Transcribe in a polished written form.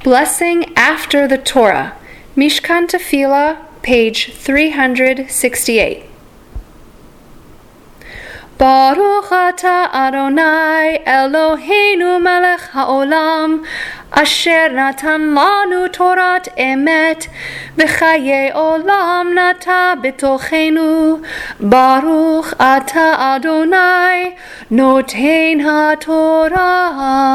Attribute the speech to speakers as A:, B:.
A: Blessing after the Torah. Mishkan Tefillah, page 368. Baruch atah Adonai Eloheinu melech haolam asher natan lanu Torat emet v'chaye olam nata b'tochenu Baruch atah Adonai noten haTorah